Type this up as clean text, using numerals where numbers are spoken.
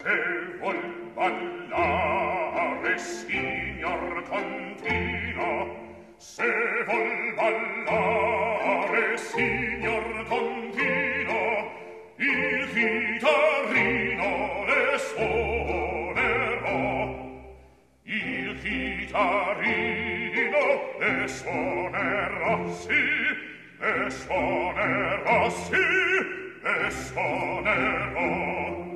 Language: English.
Se vuol ballare, signor Contino, se vuol ballare, signor Contino, il chitarrino le suonerò, il chitarrino le suonerà, sì, le suonerà, sì, le suonerò.